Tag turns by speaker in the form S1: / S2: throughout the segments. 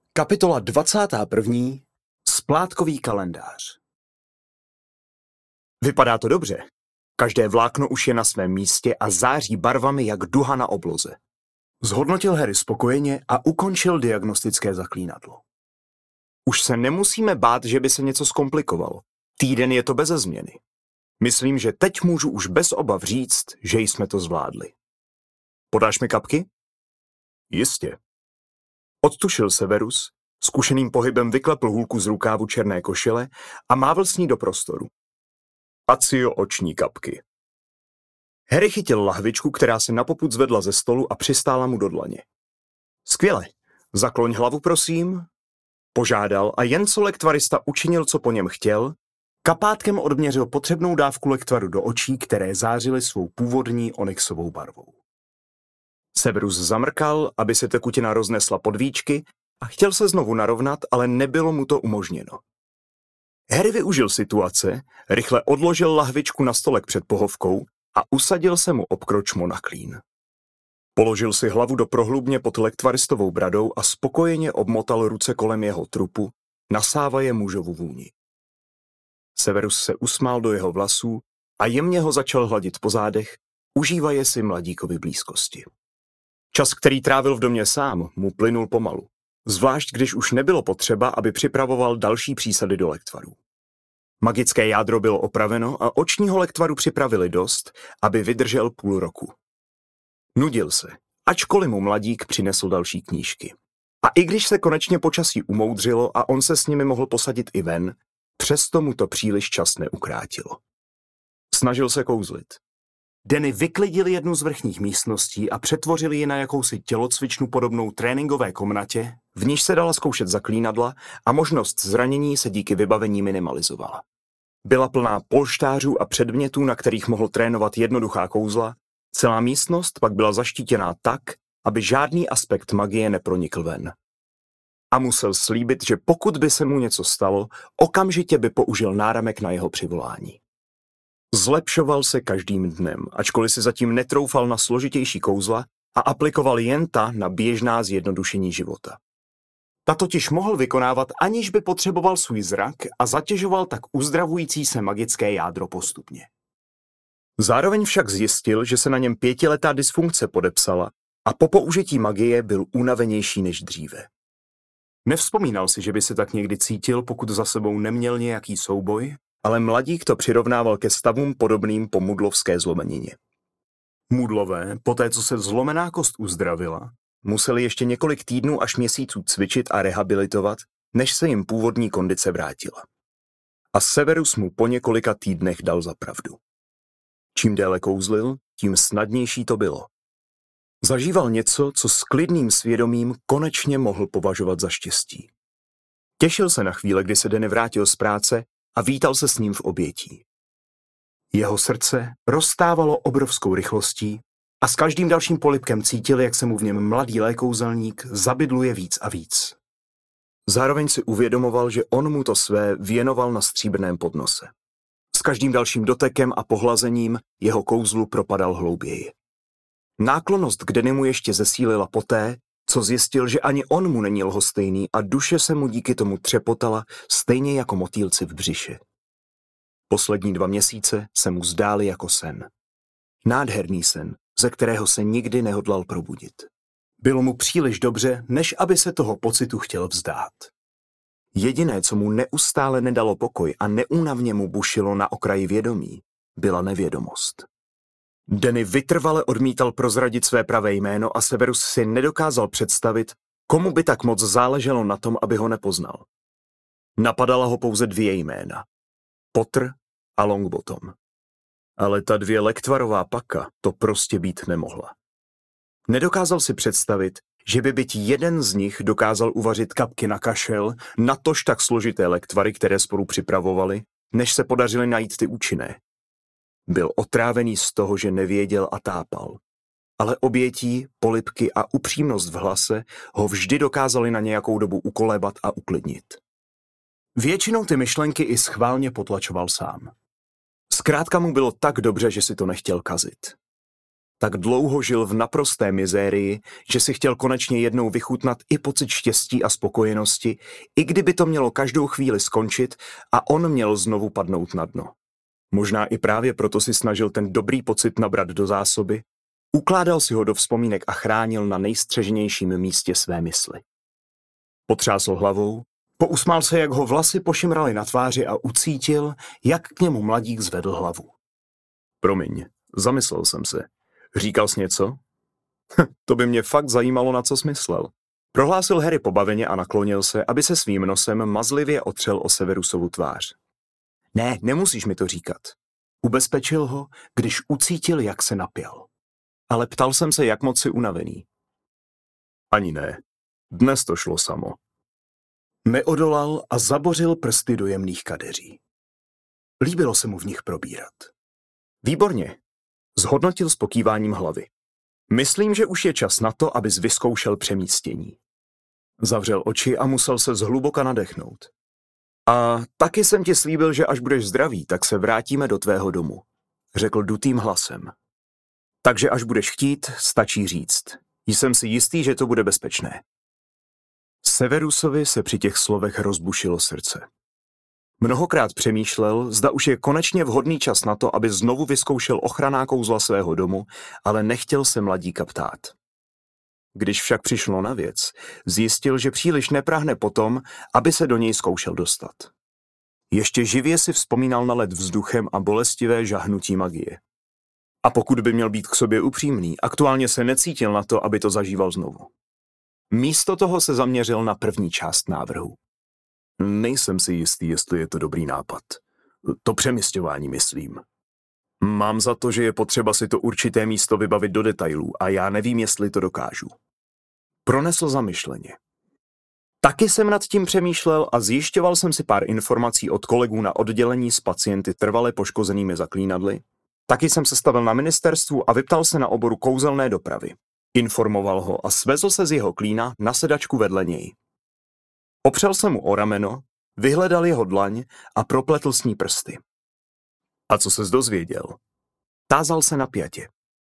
S1: Kapitola 21. Splátkový kalendář. Vypadá to dobře. Každé vlákno už je na svém místě a září barvami jak duha na obloze. Zhodnotil Harry spokojeně a ukončil diagnostické zaklínadlo. Už se nemusíme bát, že by se něco zkomplikovalo. Týden je to beze změny. Myslím, že teď můžu už bez obav říct, že jsme to zvládli. Podáš mi kapky? Jistě. Odtušil Severus, zkušeným pohybem vyklepl hůlku z rukávu černé košile a mávl s ní do prostoru. Acio oční kapky. Harry chytil lahvičku, která se na popud zvedla ze stolu a přistála mu do dlaně. Skvěle, zakloň hlavu, prosím. Požádal a jen co lektvarista učinil, co po něm chtěl, kapátkem odměřil potřebnou dávku lektvaru do očí, které zářily svou původní onyxovou barvou. Severus zamrkal, aby se tekutina roznesla pod víčky a chtěl se znovu narovnat, ale nebylo mu to umožněno. Harry využil situace, rychle odložil lahvičku na stolek před pohovkou a usadil se mu obkročmo na klín. Položil si hlavu do prohlubně pod lektvaristovou bradou a spokojeně obmotal ruce kolem jeho trupu, nasávaje mužovu vůni. Severus se usmál do jeho vlasů a jemně ho začal hladit po zádech, užívaje si mladíkovi blízkosti. Čas, který trávil v domě sám, mu plynul pomalu, zvlášť když už nebylo potřeba, aby připravoval další přísady do lektvarů. Magické jádro bylo opraveno a očního lektvaru připravili dost, aby vydržel půl roku. Nudil se, ačkoliv mu mladík přinesl další knížky. A i když se konečně počasí umoudřilo a on se s nimi mohl posadit i ven, přesto mu to příliš čas neukrátilo. Snažil se kouzlit. Denny vyklidil jednu z vrchních místností a přetvořili ji na jakousi tělocvičnu podobnou tréninkové komnatě, v níž se dala zkoušet zaklínadla a možnost zranění se díky vybavení minimalizovala. Byla plná polštářů a předmětů, na kterých mohl trénovat jednoduchá kouzla, celá místnost pak byla zaštítěná tak, aby žádný aspekt magie nepronikl ven. A musel slíbit, že pokud by se mu něco stalo, okamžitě by použil náramek na jeho přivolání. Zlepšoval se každým dnem, ačkoliv si zatím netroufal na složitější kouzla a aplikoval jen ta na běžná zjednodušení života. Ta totiž mohl vykonávat, aniž by potřeboval svůj zrak a zatěžoval tak uzdravující se magické jádro postupně. Zároveň však zjistil, že se na něm 5letá dysfunkce podepsala a po použití magie byl unavenější než dříve. Nevzpomínal si, že by se tak někdy cítil, pokud za sebou neměl nějaký souboj, ale mladík to přirovnával ke stavům podobným po mudlovské zlomenině. Mudlové, poté co se zlomená kost uzdravila, museli ještě několik týdnů až měsíců cvičit a rehabilitovat, než se jim původní kondice vrátila. A Severus mu po několika týdnech dal za pravdu. Čím déle kouzlil, tím snadnější to bylo. Zažíval něco, co s klidným svědomím konečně mohl považovat za štěstí. Těšil se na chvíle, kdy se Denny vrátil z práce a vítal se s ním v obětí. Jeho srdce roztávalo obrovskou rychlostí a s každým dalším polibkem cítil, jak se mu v něm mladý lékouzelník zabydluje víc a víc. Zároveň si uvědomoval, že on mu to své věnoval na stříbrném podnose. S každým dalším dotekem a pohlazením jeho kouzlu propadal hlouběji. Náklonnost k Dennymu ještě zesílila poté, co zjistil, že ani on mu není lhostejný a duše se mu díky tomu třepotala stejně jako motýlci v břiše. Poslední 2 měsíce se mu zdály jako sen. Nádherný sen, ze kterého se nikdy nehodlal probudit. Bylo mu příliš dobře, než aby se toho pocitu chtěl vzdát. Jediné, co mu neustále nedalo pokoj a neúnavně mu bušilo na okraji vědomí, byla nevědomost. Denny vytrvale odmítal prozradit své pravé jméno a Severus si nedokázal představit, komu by tak moc záleželo na tom, aby ho nepoznal. Napadala ho pouze 2 jména. Potter a Longbottom. Ale ta 2 lektvarová paka to prostě být nemohla. Nedokázal si představit, že by byť jeden z nich dokázal uvařit kapky na kašel, natož tak složité lektvary, které spolu připravovali, než se podařili najít ty účinné. Byl otrávený z toho, že nevěděl a tápal. Ale obětí, polibky a upřímnost v hlase ho vždy dokázali na nějakou dobu ukolébat a uklidnit. Většinou ty myšlenky i schválně potlačoval sám. Zkrátka mu bylo tak dobře, že si to nechtěl kazit. Tak dlouho žil v naprosté mizérii, že si chtěl konečně jednou vychutnat i pocit štěstí a spokojenosti, i kdyby to mělo každou chvíli skončit a on měl znovu padnout na dno. Možná i právě proto si snažil ten dobrý pocit nabrat do zásoby, ukládal si ho do vzpomínek a chránil na nejstřeženějším místě své mysli. Potřásl hlavou, pousmál se, jak ho vlasy pošimraly na tváři a ucítil, jak k němu mladík zvedl hlavu. Promiň, zamyslel jsem se. Říkal jsi něco? To by mě fakt zajímalo, na co jsi myslel. Prohlásil Harry pobaveně a naklonil se, aby se svým nosem mazlivě otřel o Severusovu tvář. Ne, nemusíš mi to říkat. Ubezpečil ho, když ucítil, jak se napěl. Ale ptal jsem se, jak moc si unavený. Ani ne. Dnes to šlo samo. Neodolal a zabořil prsty do jemných kadeří. Líbilo se mu v nich probírat. Výborně, zhodnotil s pokýváním hlavy. Myslím, že už je čas na to, abys vyzkoušel přemístění. Zavřel oči a musel se zhluboka nadechnout. A taky jsem ti slíbil, že až budeš zdravý, tak se vrátíme do tvého domu, řekl dutým hlasem. Takže až budeš chtít, stačí říct. Jsem si jistý, že to bude bezpečné. Severusovi se při těch slovech rozbušilo srdce. Mnohokrát přemýšlel, zda už je konečně vhodný čas na to, aby znovu vyzkoušel ochranná kouzla svého domu, ale nechtěl se mladíka ptát. Když však přišlo na věc, zjistil, že příliš neprahne potom, aby se do něj zkoušel dostat. Ještě živě si vzpomínal na led vzduchem a bolestivé žahnutí magie. A pokud by měl být k sobě upřímný, aktuálně se necítil na to, aby to zažíval znovu. Místo toho se zaměřil na první část návrhu. Nejsem si jistý, jestli je to dobrý nápad. To přemisťování, myslím. Mám za to, že je potřeba si to určité místo vybavit do detailů a já nevím, jestli to dokážu. Pronesl zamyšleně. Taky jsem nad tím přemýšlel a zjišťoval jsem si pár informací od kolegů na oddělení s pacienty trvale poškozenými zaklínadly. Taky jsem se stavil na ministerstvu a vyptal se na oboru kouzelné dopravy. Informoval ho a svezl se z jeho klína na sedačku vedle něj. Opřel se mu o rameno, vyhledal jeho dlaň a propletl s ní prsty. A co ses dozvěděl? Tázal se napjatě.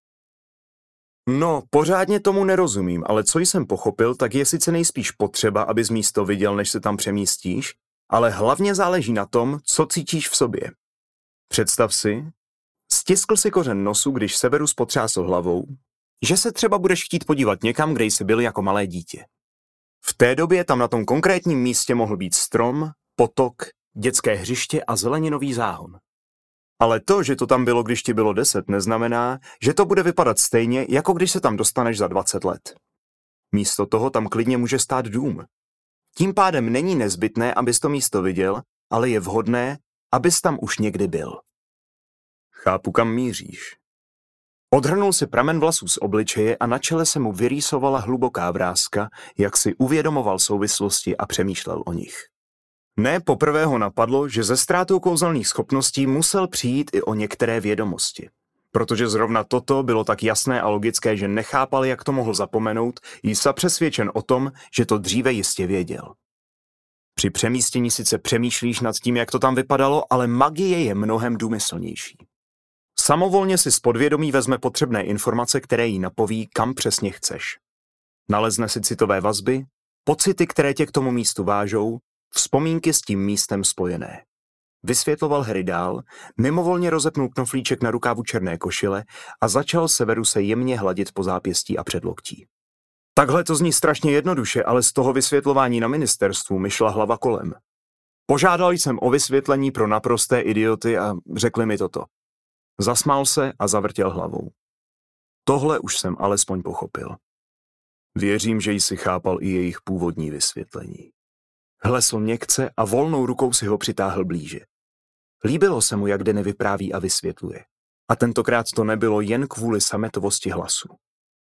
S1: No, pořádně tomu nerozumím, ale co jsem pochopil, tak je sice nejspíš potřeba, abys místo viděl, než se tam přemístíš, ale hlavně záleží na tom, co cítíš v sobě. Představ si, stiskl si kořen nosu, když Severus potřásl hlavou, že se třeba budeš chtít podívat někam, kde jsi byl jako malé dítě. V té době tam na tom konkrétním místě mohl být strom, potok, dětské hřiště a zeleninový záhon. Ale to, že to tam bylo, když ti bylo 10, neznamená, že to bude vypadat stejně, jako když se tam dostaneš za 20 let. Místo toho tam klidně může stát dům. Tím pádem není nezbytné, abys to místo viděl, ale je vhodné, abys tam už někdy byl. Chápu, kam míříš. Odhrnul si pramen vlasů z obličeje a na čele se mu vyrýsovala hluboká vrázka, jak si uvědomoval souvislosti a přemýšlel o nich. Ne poprvé ho napadlo, že ze ztrátou kouzelných schopností musel přijít i o některé vědomosti. Protože zrovna toto bylo tak jasné a logické, že nechápal, jak to mohl zapomenout, jsa přesvědčen o tom, že to dříve jistě věděl. Při přemístění sice přemýšlíš nad tím, jak to tam vypadalo, ale magie je mnohem důmyslnější. Samovolně si z podvědomí vezme potřebné informace, které jí napoví, kam přesně chceš. Nalezne si citové vazby, pocity, které tě k tomu místu vážou, vzpomínky s tím místem spojené. Vysvětloval Harry dál, mimovolně rozepnul knoflíček na rukávu černé košile a začal Severuse jemně hladit po zápěstí a předloktí. Takhle to zní strašně jednoduše, ale z toho vysvětlování na ministerstvu mi šla hlava kolem. Požádal jsem o vysvětlení pro naprosté idioty a řekli mi toto. Zasmál se a zavrtěl hlavou. Tohle už jsem alespoň pochopil. Věřím, že jsi chápal i jejich původní vysvětlení. Hlesl měkce a volnou rukou si ho přitáhl blíže. Líbilo se mu, jak Danny vypráví a vysvětluje. A tentokrát to nebylo jen kvůli sametovosti hlasu.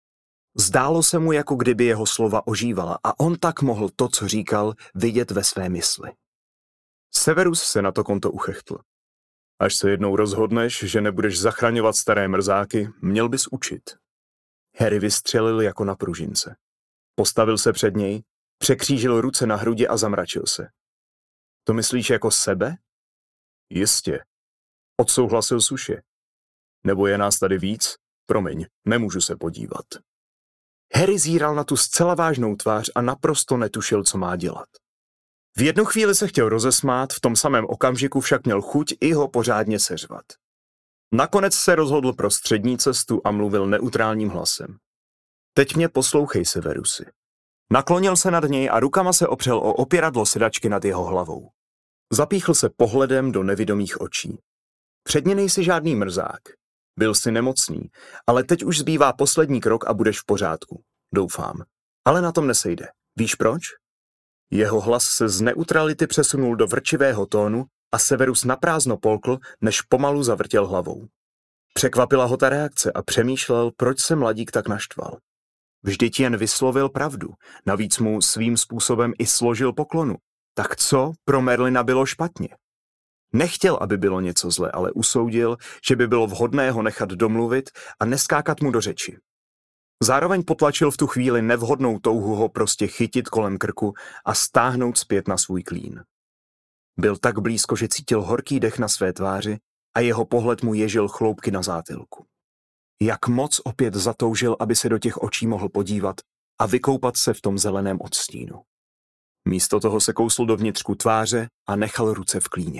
S1: Zdálo se mu, jako kdyby jeho slova ožívala a on tak mohl to, co říkal, vidět ve své mysli. Severus se na to konto uchechtl. Až se jednou rozhodneš, že nebudeš zachraňovat staré mrzáky, měl bys učit. Harry vystřelil jako na pružince. Postavil se před něj, překřížil ruce na hrudi a zamračil se. To myslíš jako sebe? Jistě. Odsouhlasil Suše. Nebo je nás tady víc? Promiň, nemůžu se podívat. Harry zíral na tu zcela vážnou tvář a naprosto netušil, co má dělat. V jednu chvíli se chtěl rozesmát, v tom samém okamžiku však měl chuť i ho pořádně seřvat. Nakonec se rozhodl pro střední cestu a mluvil neutrálním hlasem. Teď mě poslouchej, Severusi. Naklonil se nad něj a rukama se opřel o opěradlo sedačky nad jeho hlavou. Zapíchl se pohledem do nevidomých očí. Předně nejsi žádný mrzák. Byl jsi nemocný, ale teď už zbývá poslední krok a budeš v pořádku. Doufám. Ale na tom nesejde. Víš proč? Jeho hlas se z neutrality přesunul do vrčivého tónu a Severus naprázdno polkl, než pomalu zavrtěl hlavou. Překvapila ho ta reakce a přemýšlel, proč se mladík tak naštval. Vždyť jen vyslovil pravdu, navíc mu svým způsobem i složil poklonu. Tak co pro Merlina bylo špatně? Nechtěl, aby bylo něco zle, ale usoudil, že by bylo vhodné ho nechat domluvit a neskákat mu do řeči. Zároveň potlačil v tu chvíli nevhodnou touhu ho prostě chytit kolem krku a stáhnout zpět na svůj klín. Byl tak blízko, že cítil horký dech na své tváři a jeho pohled mu ježil chloupky na zátylku. Jak moc opět zatoužil, aby se do těch očí mohl podívat a vykoupat se v tom zeleném odstínu. Místo toho se kousl dovnitřku tváře a nechal ruce v klíně.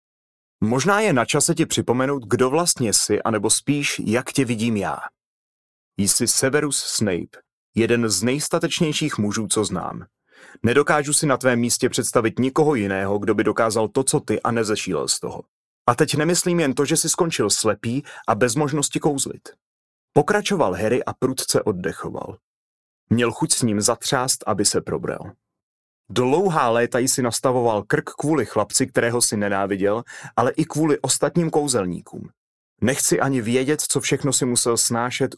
S1: Možná je na čase ti připomenout, kdo vlastně jsi, anebo spíš, jak tě vidím já. Jsi Severus Snape, jeden z nejstatečnějších mužů, co znám. Nedokážu si na tvém místě představit nikoho jiného, kdo by dokázal to, co ty, a nezešílel z toho. A teď nemyslím jen to, že jsi skončil slepý a bez možnosti kouzlit. Pokračoval Harry a prudce oddechoval. Měl chuť s ním zatřást, aby se probral. Dlouhá léta si nastavoval krk kvůli chlapci, kterého si nenáviděl, ale i kvůli ostatním kouzelníkům. Nechci ani vědět, co všechno si musel snášet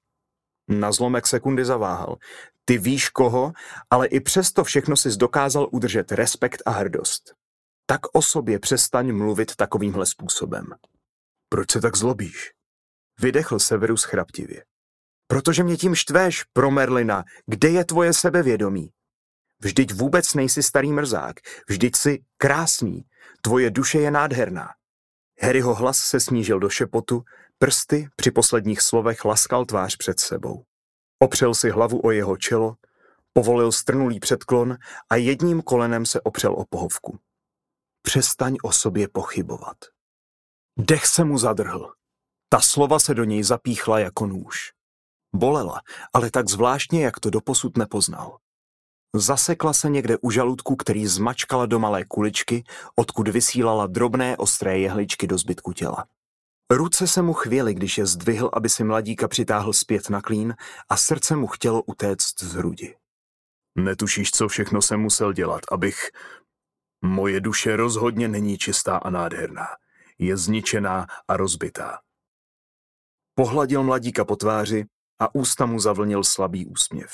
S1: Na zlomek sekundy zaváhal. Ty víš koho, ale i přesto všechno si dokázal udržet respekt a hrdost. Tak o sobě přestaň mluvit takovýmhle způsobem. Proč se tak zlobíš? Vydechl Severus chraptivě. Protože mě tím štveš, pro Merlina. Kde je tvoje sebevědomí? Vždyť vůbec nejsi starý mrzák. Vždyť jsi krásný. Tvoje duše je nádherná. Harryho hlas se snížil do šepotu, prsty při posledních slovech laskal tvář před sebou. Opřel si hlavu o jeho čelo, povolil strnulý předklon a jedním kolenem se opřel o pohovku. Přestaň o sobě pochybovat. Dech se mu zadrhl. Ta slova se do něj zapíchla jako nůž. Bolela, ale tak zvláštně, jak to doposud nepoznal. Zasekla se někde u žaludku, který zmačkala do malé kuličky, odkud vysílala drobné ostré jehličky do zbytku těla. Ruce se mu chvěly, když je zdvihl, aby si mladíka přitáhl zpět na klín a srdce mu chtělo utéct z hrudi. Netušíš, co všechno jsem musel dělat, abych... Moje duše rozhodně není čistá a nádherná. Je zničená a rozbitá. Pohladil mladíka po tváři a ústa mu zavlnil slabý úsměv.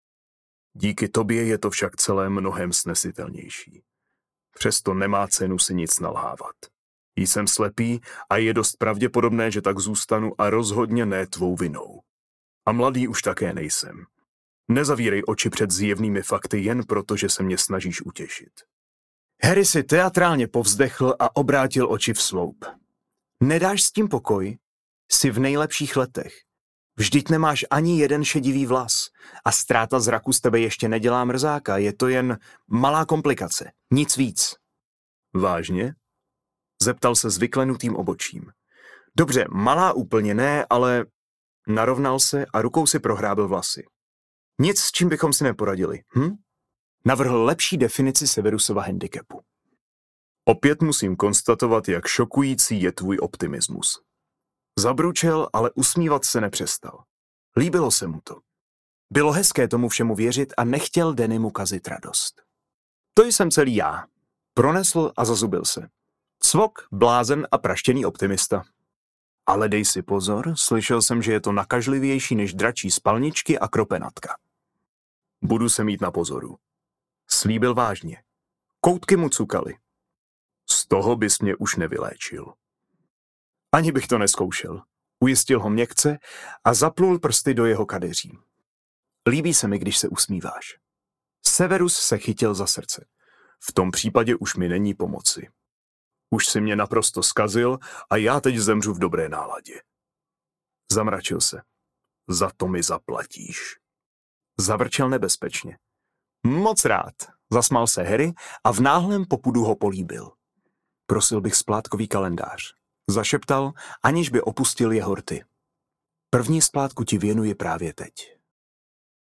S1: Díky tobě je to však celé mnohem snesitelnější. Přesto nemá cenu si nic nalhávat. Jsem slepý a je dost pravděpodobné, že tak zůstanu a rozhodně ne tvou vinou. A mladý už také nejsem. Nezavírej oči před zjevnými fakty jen proto, že se mě snažíš utěšit. Harry si teatrálně povzdechl a obrátil oči v sloup. Nedáš s tím pokoj? Jsi v nejlepších letech. Vždyť nemáš ani jeden šedivý vlas a ztráta zraku z tebe ještě nedělá mrzáka, je to jen malá komplikace, nic víc. Vážně? Zeptal se s vyklenutým obočím. Dobře, malá úplně ne, ale... Narovnal se a rukou si prohrábil vlasy. Nic, s čím bychom si neporadili, Navrhl lepší definici Severusova handicapu. Opět musím konstatovat, jak šokující je tvůj optimismus. Zabručel, ale usmívat se nepřestal. Líbilo se mu to. Bylo hezké tomu všemu věřit a nechtěl Dannymu kazit radost. To jsem celý já. Pronesl a zazubil se. Cvok, blázen a praštěný optimista. Ale dej si pozor, slyšel jsem, že je to nakažlivější než dračí spalničky a kropenatka. Budu se mít na pozoru. Slíbil vážně. Koutky mu cukaly. Z toho bys mě už nevyléčil. Ani bych to nezkoušel. Ujistil ho měkce a zaplul prsty do jeho kadeří. Líbí se mi, když se usmíváš. Severus se chytil za srdce. V tom případě už mi není pomoci. Už si mě naprosto zkazil a já teď zemřu v dobré náladě. Zamračil se. Za to mi zaplatíš. Zavrčel nebezpečně. Moc rád, zasmál se Harry a v náhlém popudu ho políbil. Prosil bych splátkový kalendář. Zašeptal, aniž by opustil jeho rty. První splátku ti věnuji právě teď.